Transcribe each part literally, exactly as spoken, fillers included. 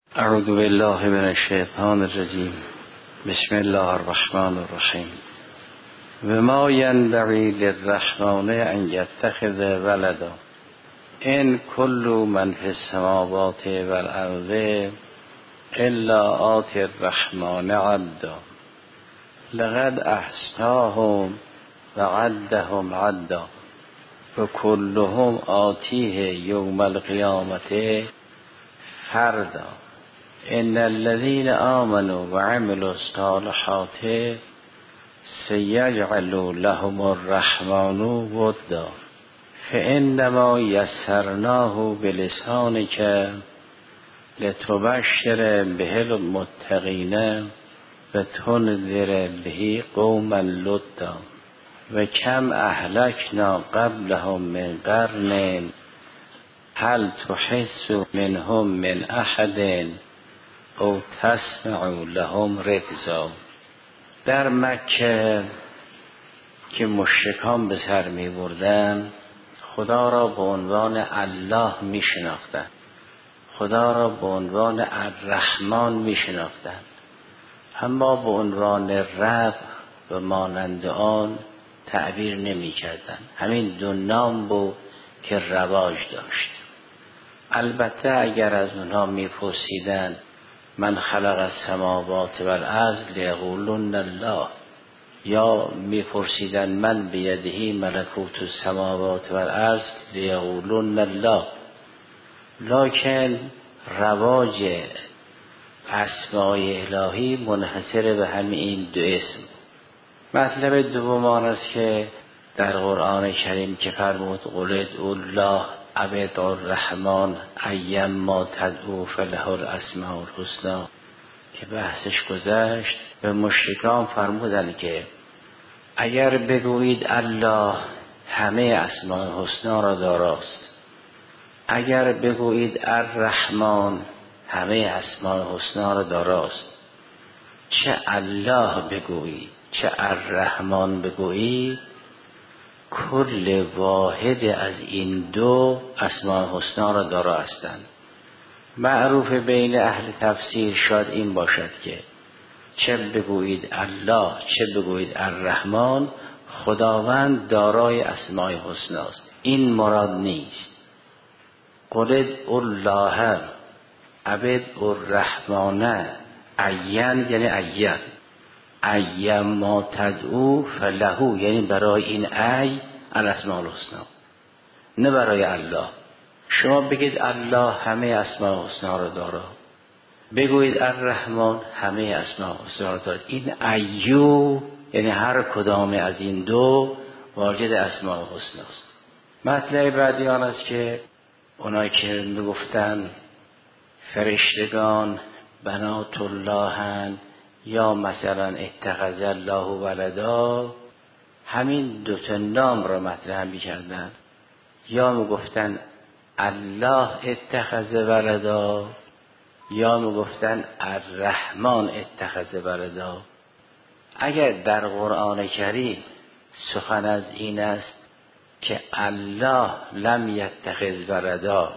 اعوذ بالله من الشیطان الرجیم. بسم الله الرحمن الرحیم. و ما ینبغی للرحمن ان یتخذ ولدا ان کل من فی السماوات والارض الا آتی الرحمن عبدا لقد احصاهم و عدهم عدا و کلهم آتیه یوم القیامت فردا ان الذين آمنوا وعملوا الصالحات سيجعل لهم الرحمن ودا فإنما يسرناه بلسانك لتبشر به المتقين وتنذر به قوما لدا و کم اهلکنا قبلهم من قرن هل تحس منهم من احد او تسمع لهم رکزا. در مکه که مشرکان به سر می بردن خدا را به عنوان الله می شناختن، خدا را به عنوان الرحمن می شناختن، اما به عنوان رب و مانند آن تعبیر نمی کردن. همین دو نام بود که رواج داشت. البته اگر از اونها می پرسیدن من خلق السماوات والارض لیقولون الله، یا می پرسیدن من بیده ملکوت السماوات والارض لیقولون الله، لکن رواج اسمای الهی منحصر به همین دو اسم. مطلب دوم آن است که در قرآن کریم که فرمود قل ادعوا الله او ادعوا الرحمن ایما تدعوا فله الاسماء الحسنی که بحثش گذشت، به مشرکان فرمودن که اگر بگویید الله همه اسماء حسنا را داراست، اگر بگویید الرحمن همه اسماء حسنا را داراست، چه الله بگویید چه الرحمن بگویید کل واحد از این دو اسماء حسنا را دارا هستند. معروف بین اهل تفسیر شاید این باشد که چه بگویید الله چه بگویید الرحمن خداوند دارای اسماء حسنا است. این مراد نیست. قل الله عبد الرحمن عین یعنی عین ایم ما تدعو فله، یعنی برای این ای الاسماء الحسنا، نه برای الله. شما بگید الله همه اسماء الحسنا را داره، بگویید الرحمن همه اسماء الحسنا را داره. این ایو یعنی هر کدام از این دو واجد اسماء الحسنا است. مطلب بعدی آن است که اونایی که میگفتن فرشتگان بنات اللهن یا مثلا اتخذ الله ولدا، همین دو تا نام را مطرح می‌کردند. یا میگفتن الله اتخذ ولدا یا میگفتن الرحمن اتخذ ولدا. اگر در قرآن کریم سخن از این است که الله لم یتخذ ولدا،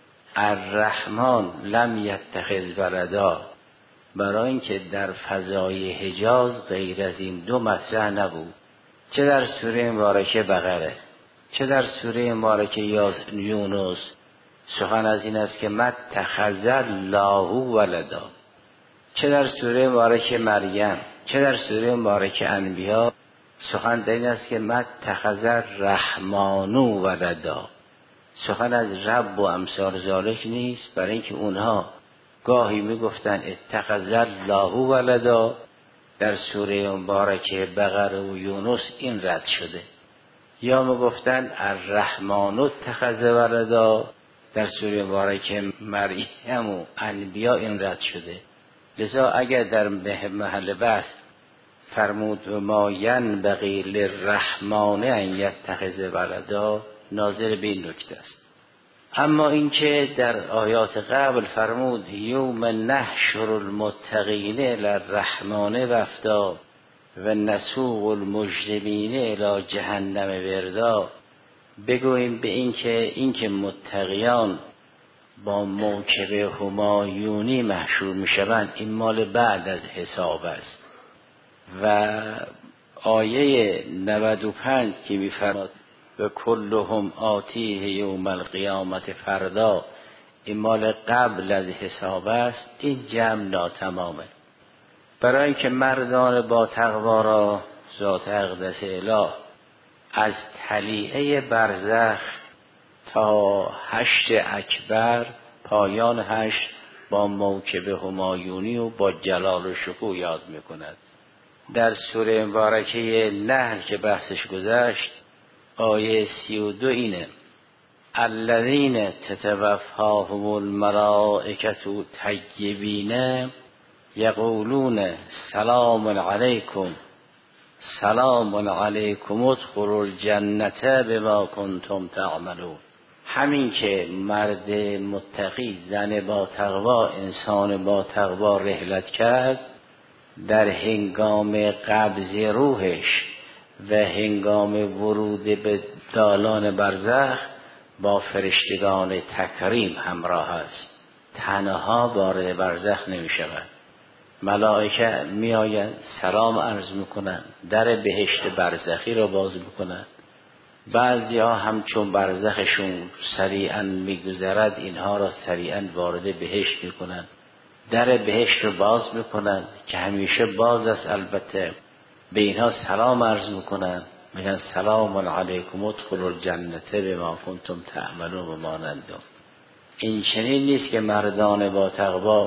الرحمن لم یتخذ ولدا، برای اینکه در فضای حجاز غیر از این دو مطرح نبود، چه در سوره مبارکه بقره چه در سوره مبارکه یونس سخن از این است که متخذ الله ولدا، چه در سوره مبارکه مریم چه در سوره مبارکه انبیاء سخن در این است که متخذ الرحمن ولدا. سخن از رب و امثال ذالک نیست، برای اینکه اونها گاهی میگفتن اتخذ الله ولدا، در سوره مبارکه بقره و یونس این رد شده، یا میگفتن الرحمن اتخذ ولدا، در سوره مبارکه مریم و انبیاء این رد شده. لذا اگر در محل بحث فرمود و ما ینبغی للرحمن ان یتخذ ولدا، ناظر به این نکته است. اما اینکه در آیات قبل فرمود یوم نحشر المتقین الی الرحمن وفدا و نسوق المجرمین الی جهنم وردا، بگوییم به این که این که متقیان با موکب همایونی محشور میشوند، این مال بعد از حساب است. و آیه نود و پنج که میفرماد و کلهم آتیه یوم القیامت فردا، این مال قبل از حساب است. این جمع ناتمامه. برای اینکه مردان با تقوا را ذات اقدس اله از طلیعه برزخ تا حشر اکبر، پایان حشر، با موکب همایونی و با جلال و شکوه یاد میکند. در سوره مبارکه نحل که بحثش گذشت، آیه سی و دو اینه: الذین تتوفاهم الملائکة طیبین یقولون سلام علیکم سلام علیکم ادخلوا الجنة بما کنتم تعملون. همین که مرد متقی، زن با تقوا، انسان با تقوا رحلت کرد، در هنگام قبض روحش و هنگام ورود به دالان برزخ با فرشتگان تکریم همراه است. تنها وارد برزخ نمی شود. ملائکه می آیند، سلام عرض می کنند، در بهشت برزخی را باز می کنند. بعضی ها همچون برزخشون سریعا می گذرد، اینها را سریعا وارد بهشت می کنند. در بهشت رو باز می کنند که همیشه باز است. البته به اینها سلام عرض می کنند، میگن سلام علیکم ادخلوا الجنة بما کنتم تعملون و مانندون. این چنین نیست که مردان با تقوا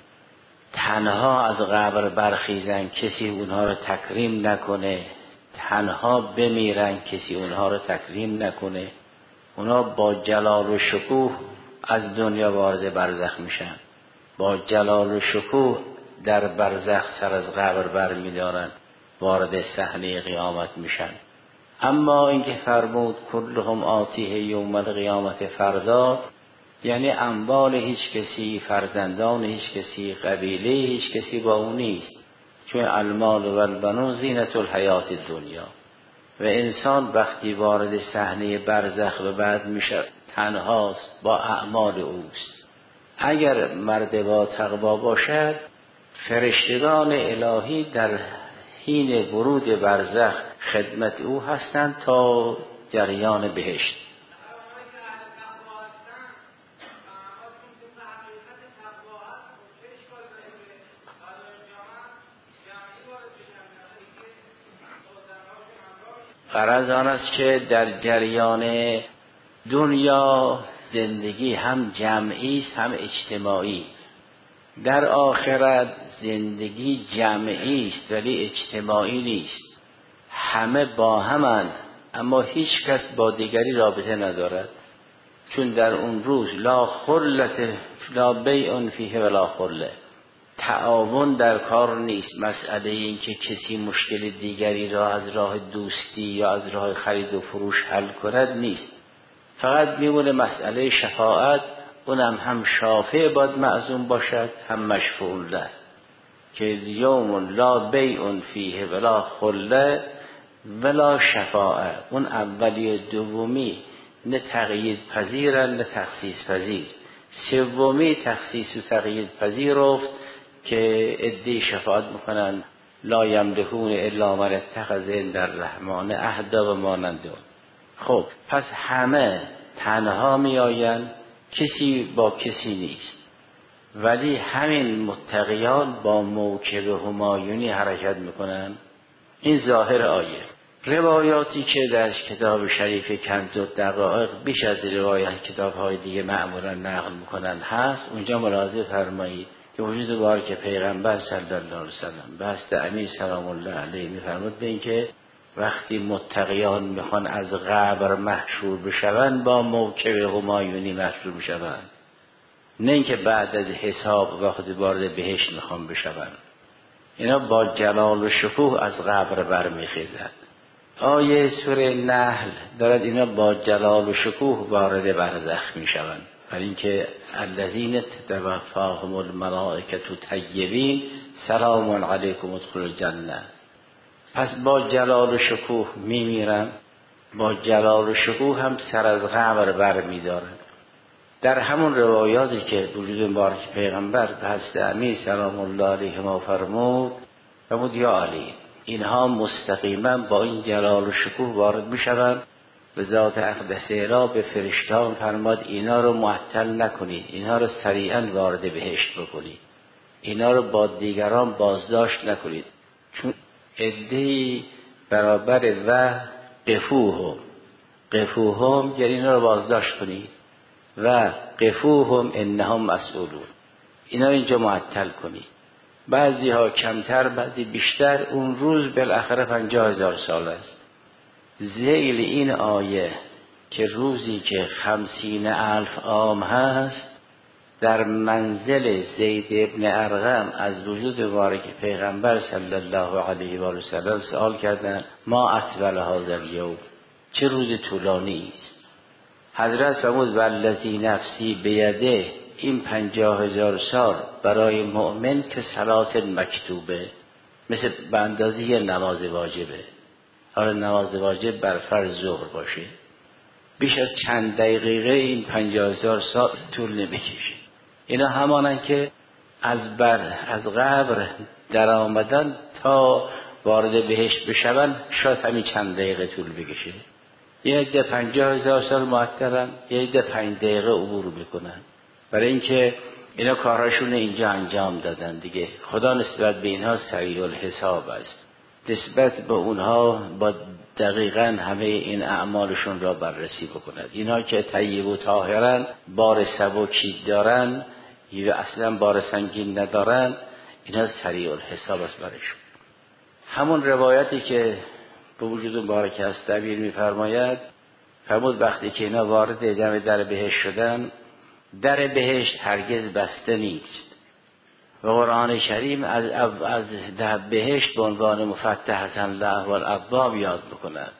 تنها از قبر برخیزن، کسی اونها رو تکریم نکنه، تنها بمیرن، کسی اونها رو تکریم نکنه. اونها با جلال و شکوه از دنیا وارد برزخ میشن، با جلال و شکوه در برزخ سر از قبر بر میدارن، وارد صحنه قیامت میشن. اما اینکه فرمود کلهم آتیه یوم القیامت فردا، یعنی اموال هیچ کسی، فرزندان هیچ کسی، قبیله هیچ کسی با اون نیست، چون المال و البنون زینت الحیات دنیا. و انسان وقتی وارد صحنه برزخ و بعد میشه تنهاست، با اعمال اوست. اگر مرد با تقوا باشد، فرشتگان الهی در حین ورود برزخ خدمت او هستند تا جریان بهشت. غرض آن است که در جریان دنیا زندگی هم جمعی است هم اجتماعی. در آخرت زندگی جمعی است ولی اجتماعی نیست. همه با همند اما هیچ کس با دیگری رابطه ندارد، چون در اون روز لا خلت لا بیع فیه ولا خله، تعاون در کار نیست. مسئله این که کسی مشکل دیگری را از راه دوستی یا از راه خرید و فروش حل کند نیست. فقط میمونه مسئله شفاعت، اونم هم شافع باید معزوم باشد هم مشفوع له، که یوم لا بیع فیه ولا خله ولا شفاعه. اون اولی و دومی نه تقیید پذیرن نه تخصیص پذیر. سومی تخصیص و تقیید پذیر افت که عده‌ای شفاعت میکنن لا یملکون الا من اتخذ عند الرحمن عهدا و مانندون. خب پس همه تنها می آیند، کسی با کسی نیست، ولی همین متقیان با موکب همایونی حرکت میکنن. این ظاهر آیه. روایاتی که در کتاب شریف کنز الدقایق بیش از روایت کتاب های دیگه معمولا نقل میکنن هست. اونجا ملاحظه فرمایید که وجود بارک پیغمبر صلی الله علیه وسلم بحث امیر سلام الله علیه میفرمود به این که وقتی متقیان میخوان از قبر محشور بشوند با موکب همایونی محشور بشوند، نه اینکه بعد از حساب وقتی وارد بهشت میخوان بشوند. اینا با جلال و شکوه از قبر برمیخیزند. آیه سوره نحل دارد اینا با جلال و شکوه وارد برزخ میشوند، برای اینکه الذین تتوفاهم الملائکة طیبین سلام علیکم ادخلوا الجنة. پس با جلال و شکوه میمیرن، با جلال و شکوه هم سر از قبر بر میدارن. در همون روایاتی که وجود مبارک پیغمبر به حضرت امیر سلام الله علیه ما فرمود فرمود یا علی اینها مستقیما با این جلال و شکوه وارد میشوند به ذات اقدسه را به فرشتان فرماد اینا رو معطل نکنید، اینا رو سریعا وارد بهشت بکنید، اینا رو با دیگران بازداشت نکنید، چون عده‌ای برابر و قفوهم قفوهم یعنی اینا رو بازداشت کنید و قفوهم انهم مسئولون، اینا رو اینجا معطل کنید. بعضی ها کمتر بعضی بیشتر. اون روز بالاخره پنجاه هزار سال است. ذیل این آیه که روزی که خمسین الف عام هست در منزل زید ابن ارقم از وجود مبارک پیغمبر صلی الله علیه و آله وسلم سوال کردند ما اطول هذا الیوم، چه روز طولانی است؟ حضرت فرمود والذی نفسی بیده این پنجاه هزار سال برای مؤمن که صلات مکتوبه، مثل به اندازه یه نماز واجبه. حالا نماز واجب بر فرض ظهر باشه بیش از چند دقیقه این پنجاه هزار سال طول نمیکشه. اینا همانن که از بر از قبر در آمدن تا وارد بهشت بشون شاید همین چند دقیقه طول بکشه. یه عده پنجاه هزار سال معطلن، یه عده پنج دقیقه عبور میکنن، برای اینکه اینا کاراشون اینجا انجام دادن دیگه. خدا نسبت به اینها سریع الحساب است، نسبت به اونها با دقیقاً همه این اعمالشون را بررسی بکند. اینها که طیب و طاهرن، بار سبکی دارن یا اصلا بار سنگین ندارن، اینها سریع الحساب است برشون. همون روایتی که به وجود مبارک است تعبیر می‌فرماید، فرمود وقتی که اینا وارد دم در بهشت شدن، در بهشت هرگز بسته نیست و قرآن کریم از از در بهشت به عنوان مفتحة الله و الابواب یاد بکند،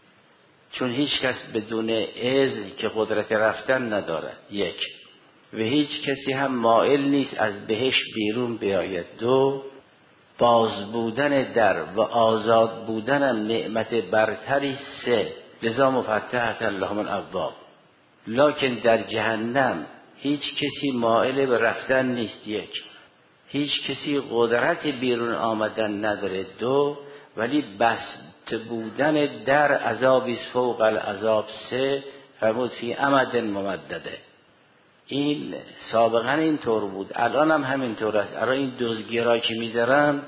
چون هیچ کس بدون اذن که قدرت رفتن ندارد، یک، و هیچ کسی هم مائل نیست از بهشت بیرون بیاید، دو، باز بودن در و آزاد بودن هم نعمت برتری، سه، لذا مفتحة الله الابواب. لکن در جهنم هیچ کسی مائل به رفتن نیست، یک، هیچ کسی قدرت بیرون آمدن نداره، دو، ولی بست بودن در عذابی فوق العذاب، سه، فرمود فی امد ممدده. این سابقا اینطور بود، الان هم همینطور است. الان این دزدگیرا که میذارن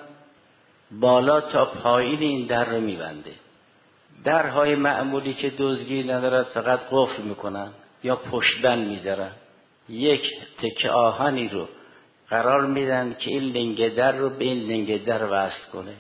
بالا تا پایین این در رو میبنده. درهای معمولی که دزدگیر ندارد فقط قفل میکنن یا پشتبند میذارن، یک تکه آهنی رو قرار میدن که این لنگه در رو به این لنگه در وصل کنه.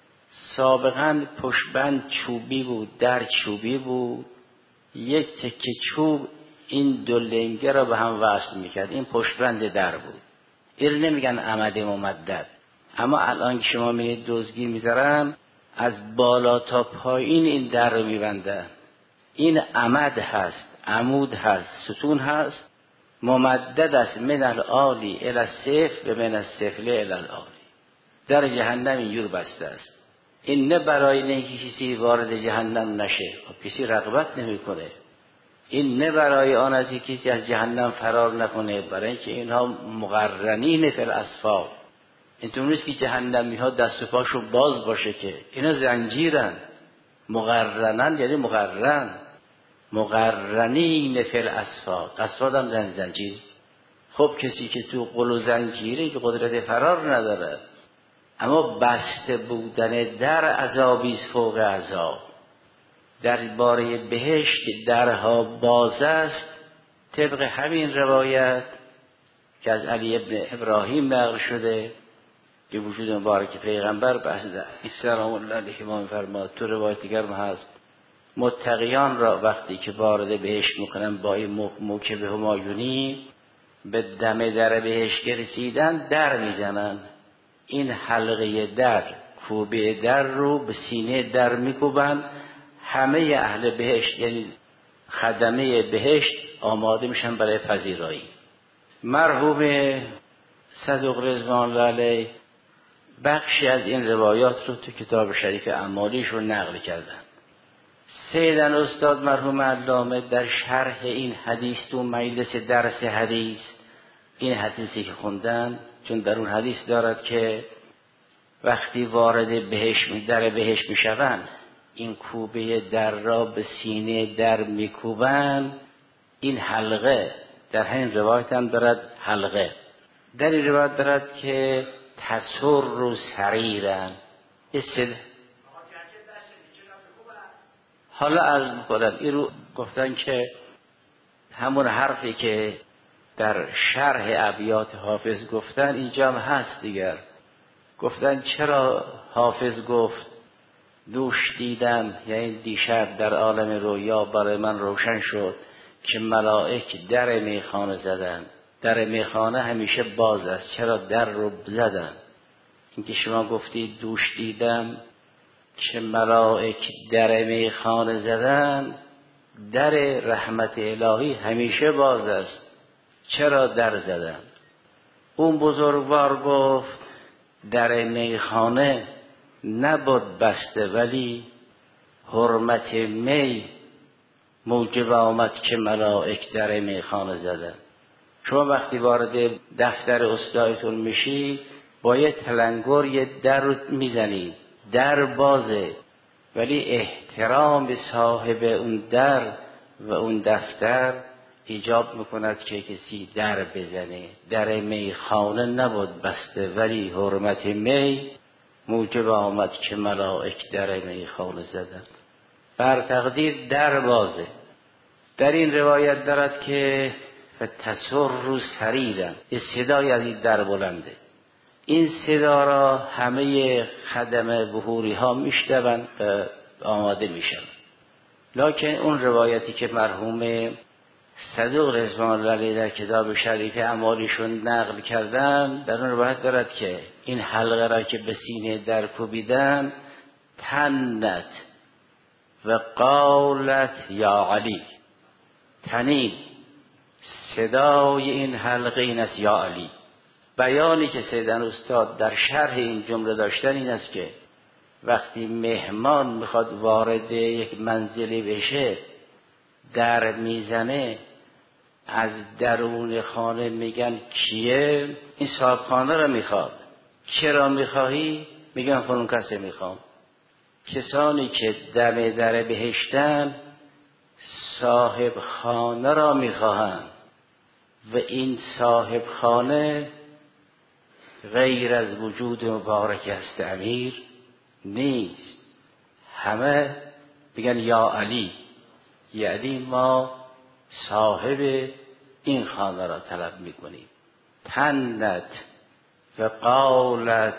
سابقا پشتبند چوبی بود، در چوبی بود، یک تکه چوب این دو لنگه رو به هم وصل میکرد، این پشتبند در بود. این نمیگن عمد ممدد. اما الان که شما میگید دزدگیر میذارن، از بالا تا پایین این در رو میبندن. این عمد هست، عمود هست، ستون هست، ممدد است، من العالی الی السفل و من السفل الی العالی. در جهنم اینجور بسته است. این نه برای نه کسی وارد جهنم نشه، کسی رغبت نمیکنه. این نه برای آن از کسی از جهنم فرار نکنه، برای اینکه اینها مقرنین فی الاسفار. اینطور نیست که جهنمی ها دست و پاشو باز باشه، که اینا زنجیرن. مقرنن یعنی مقرن، مقرنین فی الاسفار، اسفار هم زن زنجیر. خب کسی که تو قل و زنجیره که قدرت فرار نداره، اما بسته بودن در عذابی فوق عذاب. در باره بهشت درها باز است، طبق همین روایت که از علی ابن ابراهیم نقل شده که وجود مبارک پیغمبر بحث سلام الله علیه ما می‌فرماد. تو روایت دیگر هم هست متقیان را وقتی که وارد بهشت میکنن با این موکب همایونی به دم در بهشت رسیدن در میزنن، این حلقه در کوبه در رو به سینه در میکوبن، همه اهل بهشت یعنی خدمه بهشت آماده میشن برای پذیرایی. مرحوم صدوق رضوان الله علیه بخشی از این روایات رو تو کتاب شریف اعمالیش رو نقل کردن. سیدن استاد مرحوم علامه در شرح این حدیث تو مجلس درس حدیث، این حدیثی که خوندن، چون در اون حدیث دارد که وقتی وارد بهش در بهش میشوند این کوبه در را به سینه در میکوبند. این حلقه در همین روایت هم دارد، حلقه در این روایت دارد که تسر رو سریرن. حالا عرض میکنم این رو گفتن که همون حرفی که در شرح ابیات حافظ گفتن اینجا هم هست دیگر. گفتن چرا حافظ گفت دوش دیدم، یعنی دیشب در عالم رویا برای من روشن شد که ملائک در میخانه زدن. در میخانه همیشه باز است، چرا در رو زدن؟ اینکه شما گفتید دوش دیدم که ملائک در میخانه زدن، در رحمت الهی همیشه باز است، چرا در زدن؟ اون بزرگوار گفت در میخانه نبود بسته، ولی حرمت می موجب آمد که ملائک در میخانه زدن. شما وقتی وارد دفتر استادتون میشید باید تلنگر یه در رو میزنید، در بازه، ولی احترام صاحب اون در و اون دفتر ایجاب میکند که کسی در بزنه. در میخانه نبود بسته، ولی حرمت می موجب آمد که ملائک در میخانه زدن. بر تقدیر در بازه. در این روایت دارد که تسر رو سریرن، یه صدای از این در بلنده. این صدا را همه خدم بحوری ها میشنون و آماده میشن. لکن اون روایتی که مرحوم صدوق رضوان الله علیه در کتاب شریف اعمالشون نقل کردن، در اون روایت دارد که این حلقه را که به سینه در کوبیدن، تنت و قالت یا علی، تنین صدای این حلقه این است یا علی. بیانی که سیدن استاد در شرح این جمله داشتن این است که وقتی مهمان میخواد وارد یک منزلی بشه در میزنه، از درون خانه میگن کیه؟ این صاحب خانه را میخواد. چرا میخواهی؟ میگن فلان کسی میخوام. کسانی که دم در بهشتن صاحب خانه را میخواهند و این صاحب خانه غیر از وجود مبارک است امیر نیست. همه میگن یا علی، یعنی ما صاحب این خانه را طلب میکنیم. تنت و قالت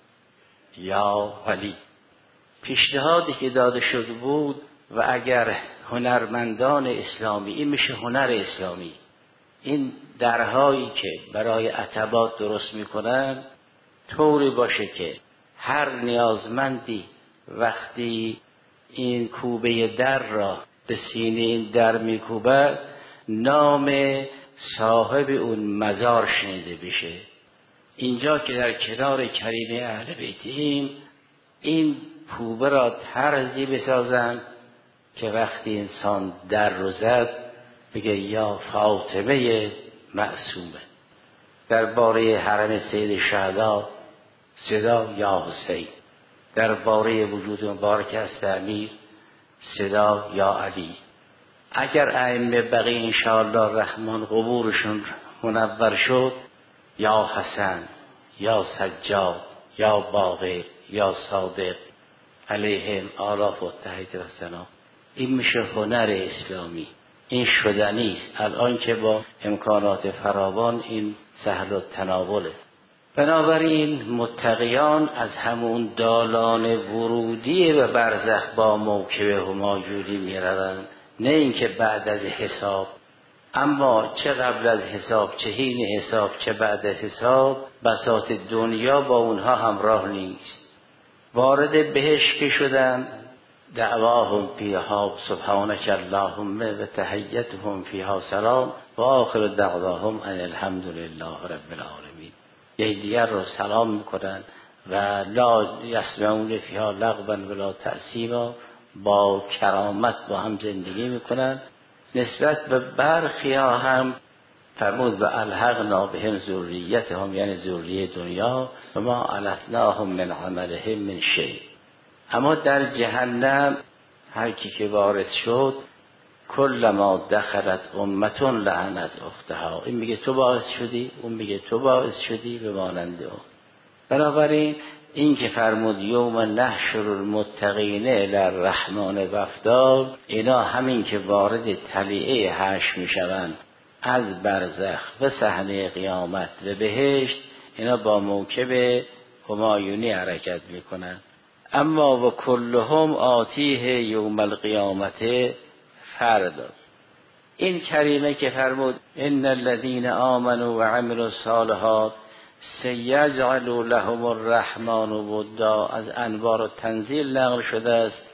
یا علی. پیشنهادی که داده شده بود و اگر هنرمندان اسلامی، این میشه هنر اسلامی، این درهایی که برای عتبات درست میکنن طوری باشه که هر نیازمندی وقتی این کوبه در را به سینه این در میکوبد نام صاحب اون مزار شنیده بشه. اینجا که در کنار کریم اهل بیتیم این کوبه را طرزی بسازن که وقتی انسان در رو زد بگه یا فاطمه معصومه. درباره حرم سید شهدا صدا یا حسین. درباره وجود مبارک است امیر صدا یا علی. اگر ائمه بقیه انشاءالله رحمان قبورشون منور شد یا حسن یا سجاد یا باقر یا صادق علیهم آلاف و تحیت و سلام. این میشه هنر اسلامی، این شدنی است. الان که با امکانات فراوان این سهل التناوله. بنابراین متقیان از همون دالان ورودی به برزخ با موکب همایونی میروند، نه اینکه بعد از حساب. اما چه قبل از حساب، چه حین حساب، چه بعد از حساب، بساط دنیا با اونها همراه نیست. وارد بهشت که شدن دعواهم فیها سبحانک اللهم و تحیتهم فیها سلام و آخر دعواهم ان الحمد لله رب العالمین. یه دیگر رو سلام میکنن و لا یسمعون فیها لغوا ولا تأثیما با کرامت با هم زندگی میکنن. نسبت به برخی ها هم فرمود و الحقنا بهم ذریتهم، یعنی ذریه دنیا، و ما علتناهم من عملهم من شیء. اما در جهنم هر کی که وارد شد کلما دخلت امة لعنت اختها، این میگه تو باعث شدی، اون میگه تو باعث شدی، به مانند اون. بنابراین این که فرمود یوم نحشر المتقین الی الرحمن وفدا، اینا همین که وارد طلیعه حشر میشوند از برزخ و صحنه قیامت و بهشت، اینا با موکب همایونی حرکت میکنن. اما و کلهم آتیه یوم القیامت فردا. این کریمه که فرمود ان الذین آمنوا و عملوا الصالحات سیجعل لهم الرحمن ودا، از انوار و تنزیل نقل شده است.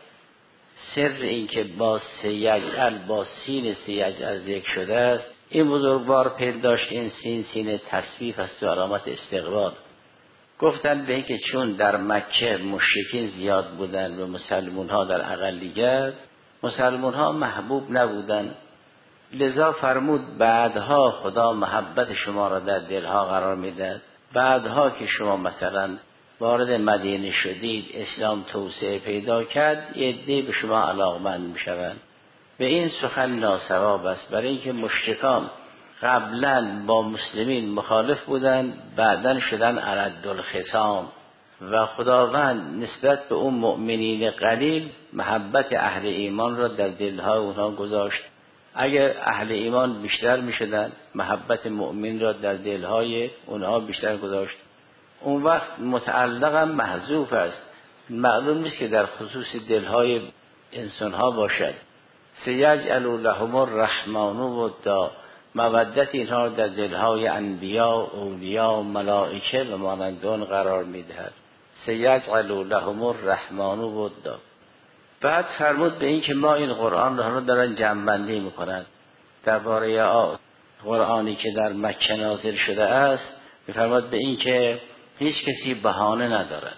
سر این که با سیجعل با سین سیجعل ذکر شده است، این بزرگوار پیداشت این سین سین تصویف است و علامت استقبال. گفتن به این که چون در مکه مشرکین زیاد بودن و مسلمون ها در اقلیت، مسلمون ها محبوب نبودن، لذا فرمود بعدها خدا محبت شما را در دلها قرار میدهد. بعدها که شما مثلا وارد مدینه شدید، اسلام توسعه پیدا کرد، یه عده به شما علاقمند میشوند. به این سخن ناصواب است، برای اینکه مشرکان قبلا با مسلمین مخالف بودن، بعدن شدن اردالخصام و خداوند نسبت به اون مؤمنین قلیل محبت اهل ایمان را در دلهای اونها گذاشت. اگر اهل ایمان بیشتر می شدن، محبت مؤمن را در دلهای اونها بیشتر گذاشت. اون وقت متعلقا محذوف است، معلوم نیست که در خصوص دلهای انسانها باشد. سیجعل لهم الرحمن ودا، مودت اینها در دلهای انبیا، اولیا، ملائکه و مانندون قرار میدهد. سیجعل لهم الرحمن ودا. بعد فرمود به این که ما این قرآن را دارن جمع‌بندی میکنن درباره قرآنی که در مکه نازل شده است. میفرماد به این که هیچ کسی بهانه ندارد.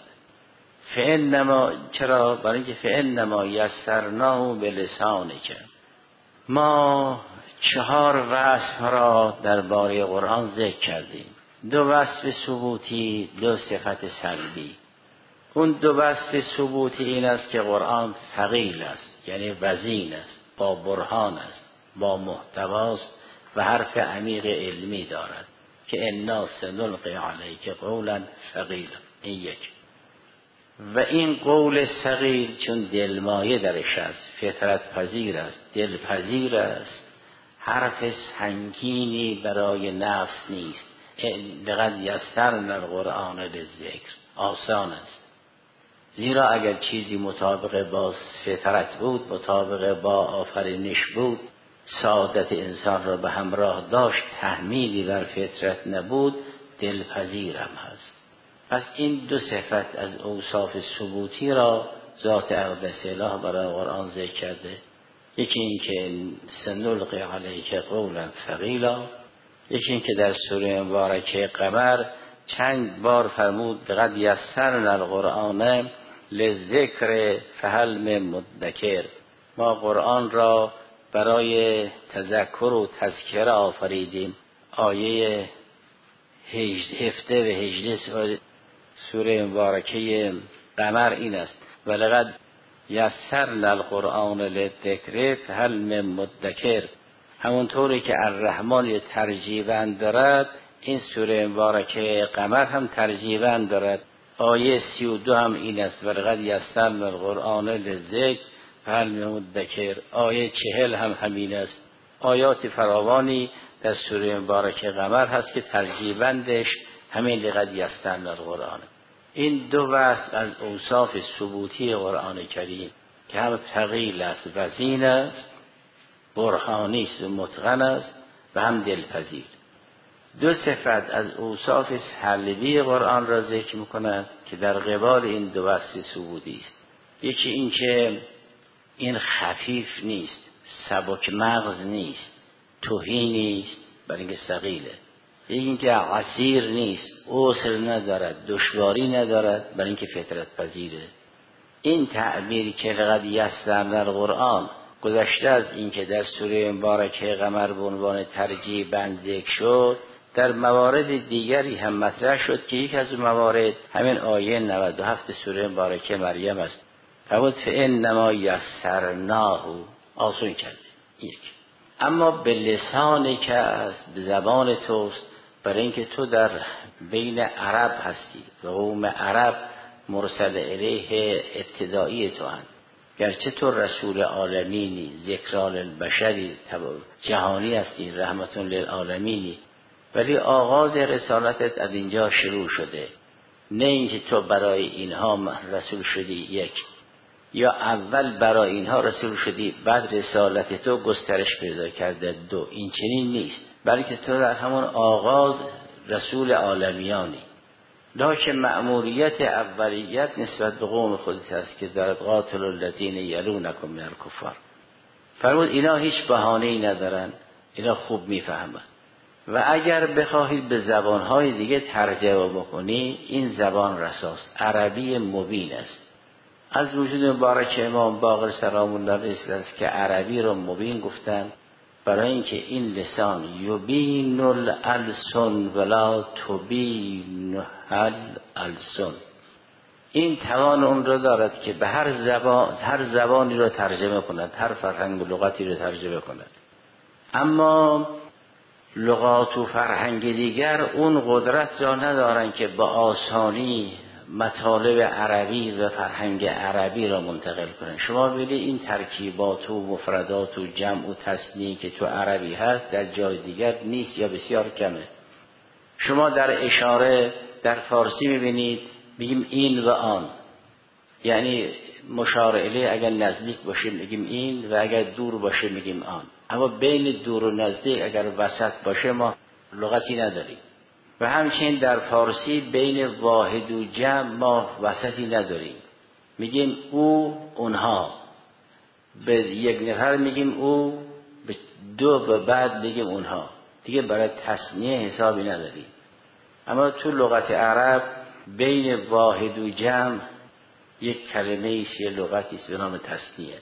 فانما، چرا؟ برای اینکه فانما یسرناه بلسانک، ما چهار وصف را درباره قرآن ذکر کردیم. دو وصف ثبوتی، دو صفت سلبی. اون دو وصف ثبوتی این است که قرآن ثقیل است، یعنی وزین است، با برهان است، با محتواست و حرف عمیق علمی دارد که انا سنلقی علیک قولا ثقیلا. این یک. و این قول ثقیل چون دلمایه درش است، فطرت پذیر است، دلپذیر است، حرف سنگینی برای نفس نیست. لقد یسرنا القرآن للذکر، آسان است. زیرا اگر چیزی مطابق با فطرت بود، مطابق با آفرینش بود، سعادت انسان را به همراه داشت، تحمیلی بر فطرت نبود، دلپذیرم هست. پس این دو صفت از اوصاف ثبوتی را ذات اقدس اله برای قرآن ذکر کرده. یکی این که سنلقی علیک قولا ثقیلا، یکی این که در سوره مبارکه قمر چند بار فرمود قد یسرنا القرآن للذکر فهل من مدکر، ما قرآن را برای تذکر و تذکره آفریدیم. آیه هفده و هجده سوره مبارکه قمر این است و لقد یسرنا القرآن للذکر فهل من مدکر. همونطوری که الرحمن ترجیباً دارد، این سوره مبارکه قمر هم ترجیباً دارد. آیه سی و دو هم این است و لقد یسرنا القرآن للذکر فهل من مدکر. آیه چهل هم همین است. آیات فراوانی در سوره مبارکه قمر هست که ترجیبندش همین لقد یسرنا القرآن. این دو وصف از اوصاف ثبوتی قرآن کریم که هم ثقیل است، وزین است، برهانی است و متقن است و هم دلپذیر. دو صفت از اوصاف سلبی قرآن را ذکر می‌کند که در قبال این دو وصف ثبوتی است. یکی این که این خفیف نیست، سبک مغز نیست، تهی نیست، برای اینکه ثقیله. یکی این که عسیر نیست، عسر ندارد، دشواری ندارد، برای اینکه فطرت پذیره. این تعبیر که لقد یسرنا القرآن گذشته از این که در سوره مبارکه قمر به عنوان ترجیح بند ذکر شد، در موارد دیگری هم مطرح شد که یک از موارد همین آیه نود و هفت سوره مبارکه مریم است. فرمود فانما یسرناه، آسون کرده. یک، اما به لسانی که از زبان توست، برای اینکه تو در بین عرب هستی، قوم عرب مرسل الیه ابتدایی تو هست، گرچه تو رسول عالمینی، ذکران البشری، جهانی هستی، رحمتون للعالمینی، ولی آغاز رسالتت از اینجا شروع شده. نه اینکه تو برای اینها رسول شدی یک، یا اول برای اینها رسول شدی بعد رسالت تو گسترش پیدا کرده دو، این چنین نیست، بلکه تو در همون آغاز رسول عالمیانی. لکن مأموریت اولیت نسبت به قوم خودت است که در قاتل الذین یلونکم من الکفار. فرمود اینا هیچ بهانه‌ای ندارن، اینا خوب میفهمن و اگر بخواهید به زبانهای دیگه ترجمه بکنی، این زبان رساست، عربی مبین است. از وجود مبارک امام باقر سلام الله علیه است که عربی رو مبین گفتن، برای اینکه این لسان یبین الالسن ولا تبین الالسن، این توان اون رو دارد که به هر زبان هر زبانی رو ترجمه کند، هر فرهنگ و لغتی رو ترجمه کند. اما لغات و فرهنگ دیگر اون قدرت را ندارن که با آسانی مطالب عربی و فرهنگ عربی را منتقل کنن. شما ببینید این ترکیبات و مفردات و جمع و تصنیع که تو عربی هست در جای دیگر نیست یا بسیار کمه. شما در اشاره در فارسی میبینید بگیم این و آن، یعنی مشار الیه اگر نزدیک باشه میگیم این و اگر دور باشه میگیم آن، اما بین دور و نزدیک اگر وسط باشه ما لغتی نداریم. و همچنین در فارسی بین واحد و جمع ما وسطی نداریم، میگیم او اونها، به یک نفر میگیم او، به دو به بعد میگیم اونها، دیگه برای تصنیه حسابی نداریم. اما تو لغت عرب بین واحد و جمع یک کلمه است، یه لغتی است به نام تصنیه.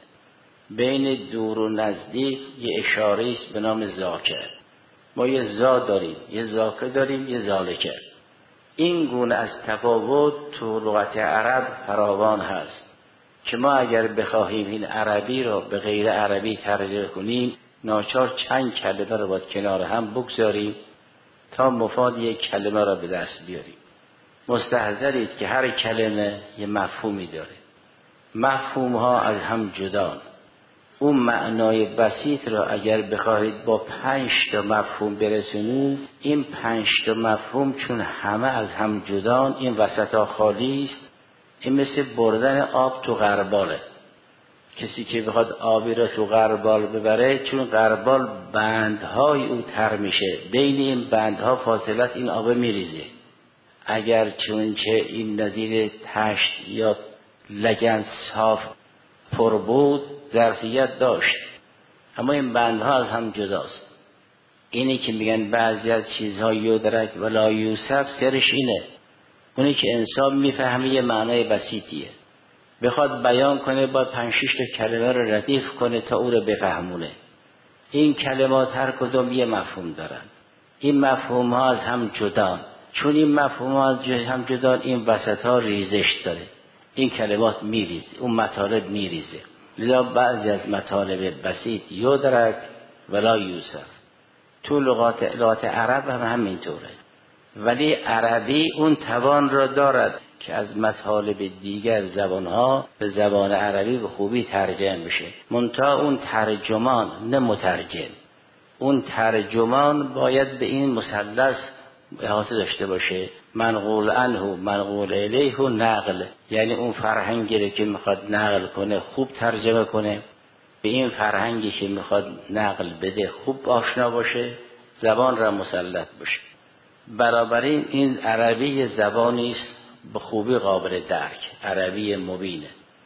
بین دور و نزدیک یه اشاره است به نام ذاکر. ما یه زا داریم، یه ذاکر داریم، یه ذالکه. این گونه از تفاوت تو لغت عرب فراوان هست که ما اگر بخواهیم این عربی رو به غیر عربی ترجمه کنیم، ناچار چند کلمه رو باید کنار هم بگذاریم تا مفاد یک کلمه را به دست بیاریم. مستحضرید که هر کلمه یه مفهومی داره، مفهوم ها از هم جدان. اون معنای بسیط را اگر بخواهید با پنج تا مفهوم برسونید، این پنج تا مفهوم چون همه از هم جدان، این وسط ها خالی است. این مثل بردن آب تو غرباله. کسی که بخواد آبی را تو غربال ببره، چون غربال بندهای او تر میشه، بین این بندها فاصله است، این آب میریزه. اگر چونچه این نظیر تشت یا لگن صاف پر بود ظرفیت داشت، اما این بندها از هم جداست. اینی که میگن بعضی از چیزها یدرک ولا یوسف، سرش اینه، اونی که انسان میفهمه یه معنای بسیطیه، بخواد بیان کنه با پنج شش تا کلمه رو ردیف کنه تا او رو بفهمونه. این کلمات هر کدوم یه مفهوم دارن، این مفهوم ها از هم جدان. چون این مفهوم ها از هم جدان، این وسط ها ریزش داره، این کلمات میریزه، اون مطالب میریزه. لذا بعضی از مطالب بسیط یدرک ولا یوسف. تو لغات, لغات عرب هم همینطوره، ولی عربی اون توان را دارد که از مطالب دیگر زبانها به زبان عربی به خوبی ترجمه بشه. منتها اون ترجمان نه مترجم. اون ترجمان باید به این مثلث احاطه داشته باشه، منقول عنه، منقول الیه و نقل. یعنی اون فرهنگی رو که میخواد نقل کنه خوب ترجمه کنه، به این فرهنگی که میخواد نقل بده خوب آشنا باشه، زبان را مسلط باشه. بنابراین این عربی زبانی است به خوبی قابل درک، عربی مبینه.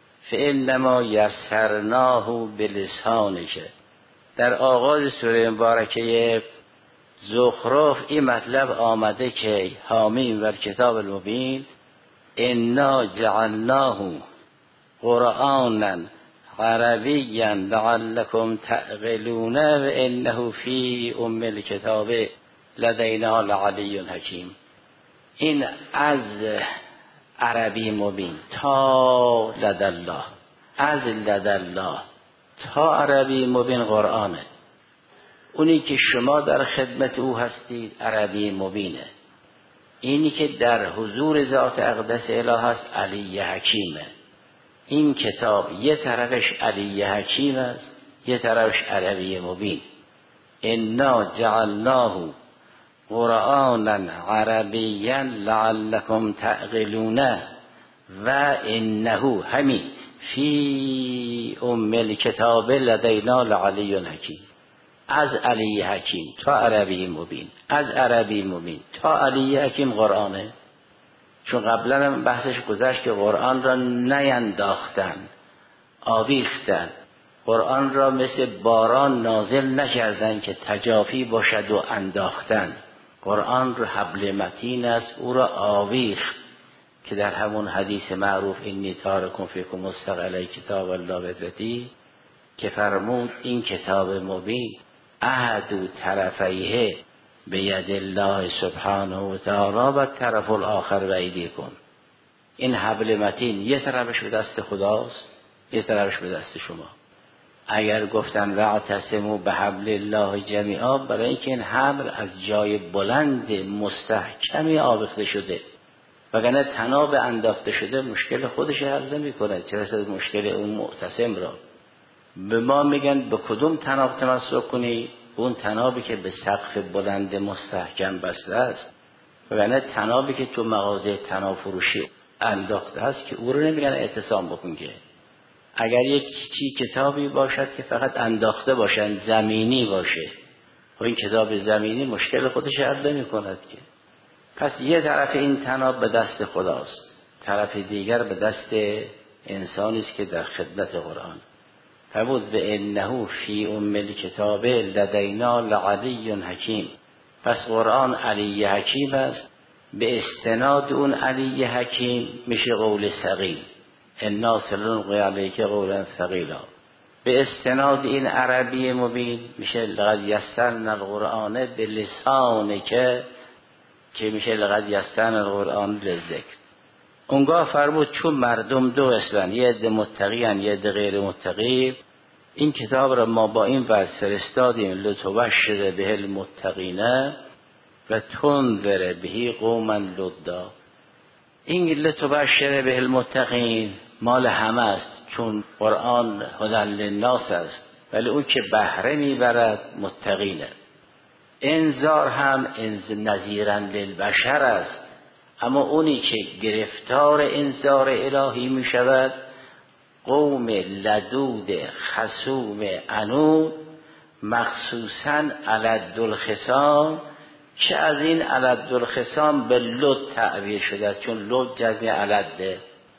فانما یسرناه بلسانک. در آغاز سوره مبارکه زخرف این مطلب آمده که حامیم و کتاب المبین انا جعلناه قرآنا عربیا لعلکم تعقلون و انه فی ام الکتاب لدینا لعلی حکیم. این از عربی مبین تا لدالله، از لدالله تا عربی مبین قرآنه. اونی که شما در خدمت او هستید عربی مبینه. اینی که در حضور ذات اقدس اله هست علی حکیمه. این کتاب یه طرفش علی حکیم است، یه طرفش عربی مبین. انا جعلناه قرآنا عربیا لعلکم تعقلون و انه همین فی ام الکتاب لدینا لعلی حکیم. از علی حکیم تا عربی مبین، از عربی مبین تا علی حکیم قرآنه. چون قبلا هم بحثش گذشت که قرآن را نینداختن، آویختن. قرآن را مثل باران نازل نکردن که تجافی باشد و انداختن. قرآن را حبل متین است، او را آویخت که در همون حدیث معروف انی تارکم فیکم مستقلی کتاب الله بذاتی که فرمود این کتاب مبین احد طرفیه به ید الله سبحانه و تعالی و طرف الاخر و ایدیکم. این حبل متین یه طرفش به دست خداست، یه طرفش به دست شما. اگر گفتن واعتصموا بحبل الله جمیعا، برای اینکه این حبل از جای بلند مستحکمی آویخته شده، وگرنه طناب انداخته شده مشکل خودش حل نمی‌کنه، چه رسد مشکل اون معتصم را. به ما میگن به کدوم طناب تمسک کنی؟ اون طنابی که به سقف بلند مستحکم بسته است. وگرنه طنابی که تو مغازه طناب فروشی انداخته است که او رو نمیگن اعتصام بکن. که اگر یک چی کتابی باشد که فقط انداخته باشن، زمینی باشه، و این کتاب زمینی مشکل خودش حل نمی‌کند که. پس یه طرف این طناب به دست خداست، طرف دیگر به دست انسانی است که در خدمت قرآن. فرمود به انه فی ام الکتاب لدینا لعلی حکیم. پس قرآن علی حکیم است. به استناد اون علی حکیم میشه قول ثقیل، انا سنلقی علیک قولا ثقیلا. به استناد این عربی مبین میشه لقد یسرنا القرآن بلسانک، که میشه لقد یسرنا القرآن للذکر. اونگاه فرمود چون مردم دو قسمن، یه عده متقین یه عده غیر متقین، این کتاب را ما با این وضع فرستادیم لتبشر به المتقین و تنذر به قوما لدا. این لتبشر به المتقین مال همه است، چون قرآن هدی للناس است، ولی اون که بهره میبرد متقینه. انذار هم نذیرا للبشر است، اما اونی که گرفتار انذار الهی می شود قوم لدود خصوم عنود، مخصوصا علد الخصام، که از این علد الخصام به لد تعبیر شده است، چون لد جزم علده.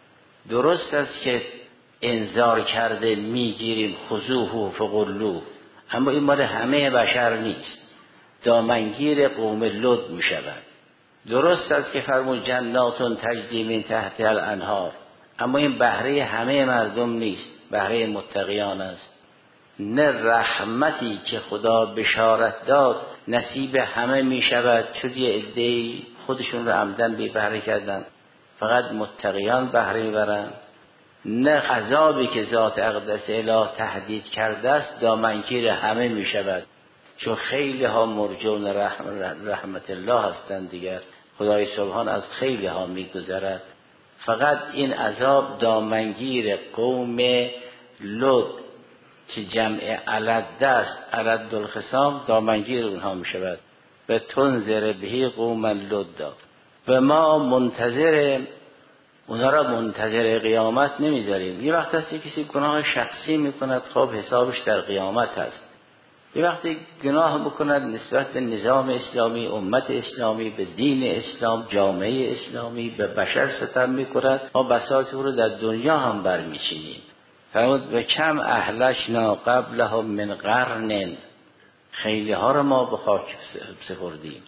درست است که انذار کرده میگیریم خذوه فغلوه، اما این مال همه بشر نیست، دامنگیر قوم لد می شود. درست است که فرمود جناتون تجری من تحت الانهار، اما این بهره همه مردم نیست، بهره متقیان است. نه رحمتی که خدا بشارت داد نصیب همه می شود، چون یه عده‌ای خودشون رو عمدن بی بهره کردن، فقط متقیان بهره برن. نه عذابی که ذات اقدس اله تهدید کرده است دامنگیر همه می شود، چون خیلی ها مرجون رحم رحمت الله هستند دیگر. خدای سبحان از خیلی ها می گذرد، فقط این عذاب دامنگیر قوم لد که جمع علد است، علد الخصام، دامنگیر اونها می شود. و تنذر به قوم لد. و ما منتظر اونها را منتظر قیامت نمیذاریم. یه وقت هستی کسی گناه شخصی میکند، خب حسابش در قیامت هست. یه وقتی گناه بکند نسبت به نظام اسلامی، امت اسلامی، به دین اسلام، جامعه اسلامی، به بشر ستم میکند، ما بساط او رو در دنیا هم برمیچینیم. فرمود و کم اهلکنا قبلهم من قرن، خیلی ها رو ما به خاک سپردیم.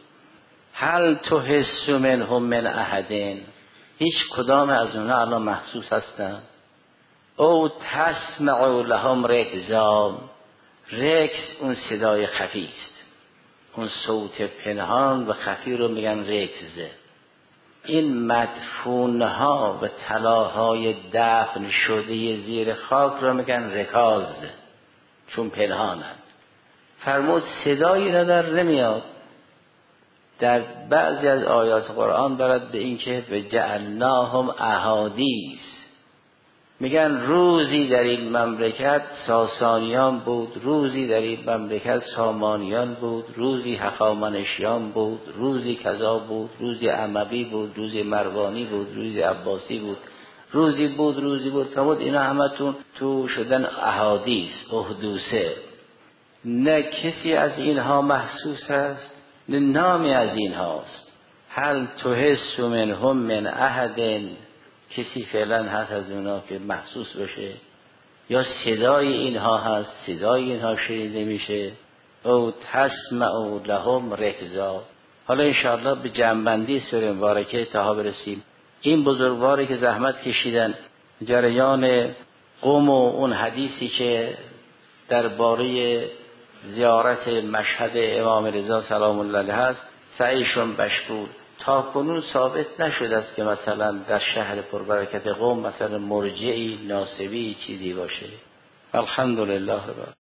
هل تحس منهم من احد، هیچ کدام از اونها الان محسوس هستن؟ او تسمع لهم رکزا. رکز اون صدای خفی است، اون صوت پنهان و خفی رو میگن رکزه. این مدفونها و طلاهای دفن شده زیر خاک رو میگن رکاز، چون پنهانند. فرمود صدایی را در نمیاد. در بعضی از آیات قرآن دارد به این که به جعلناهم احادیث، میگن روزی در این مملکت ساسانیان بود، روزی در این مملکت سامانیان بود، روزی هخامنشیان بود، روزی کذا بود، روزی اموی بود، روزی مروانی بود، روزی عباسی بود، روزی بود روزی بود فرمود اینا همتون تو شدن احادیث، احدوثه. نه کسی از اینها محسوس است، نه نامی از اینهاست. هل تحس منهم من احد، کسی فعلا هست از اونا که محسوس بشه؟ یا صدای اینها هست، صدای اینها شنیده میشه؟ او تسمع لهم رکزا. حالا انشاءالله به جنبندی سوره مبارکه تا برسیم. این بزرگواری که زحمت کشیدن جریان قوم و اون حدیثی که درباره زیارت مشهد امام رضا سلام الله علیه هست، سعیشون مشکور. تا کنون ثابت نشده است که مثلا در شهر پربرکت قوم مثلا مرجعی ناصبی چیزی باشه. الحمدلله رب